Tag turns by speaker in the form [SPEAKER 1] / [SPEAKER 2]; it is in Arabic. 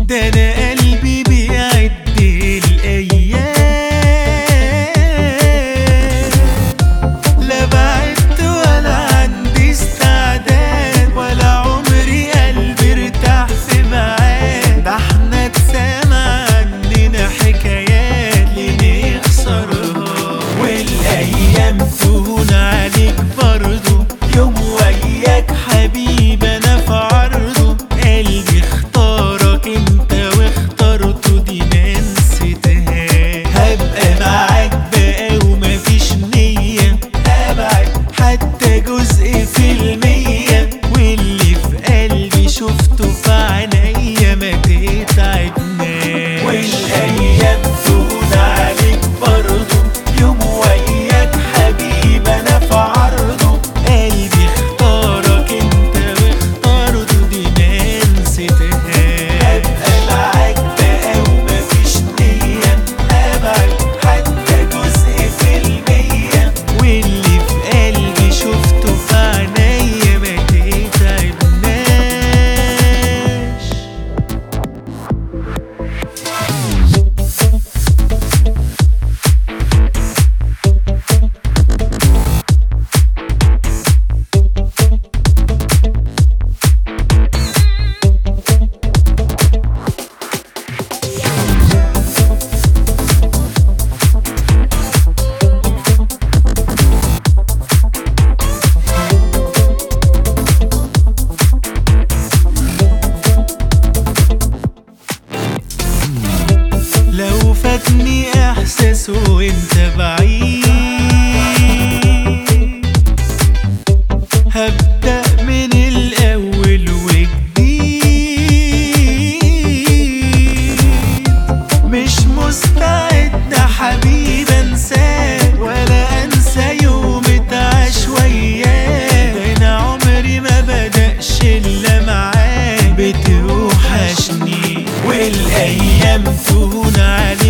[SPEAKER 1] ده انا قلبي بيعد الايام، لا بعدت ولا عندي استعداد، ولا عمري قلبي ارتاح في معاد. ده احنا اتسمع عننا حكايات لنخسرها، والايام تهون عليك برضو. يوم وياك حبيب انا في عرضه، قلبي اختارك انت واخترته، دي ما نسيتهاش. هبقى معاك بقى ومفيش نية ابعد حتى جزء في المية، واللي في قلبي شفته في عينيا ما تتعبناش. والايام تهون عليك برضو، يوم وياك حبيب انا في عرضه، قلبي اختارك انت واخترته، دي ما نسيتهاش. هبقى معاك بقى ومفيش نية ابعد حتى جزء في المية، واللي في قلبي شفته في عينيا ما تتعبناش. لو فاتني احساس وانت بعيد، هبدأ من الاول وجديد. مش مستعد حبيب انساك، ولا انسى يوم اتعاش وياك. ده انا عمري ما بدأش الا معاك، بتوحشني والايام تهون عليك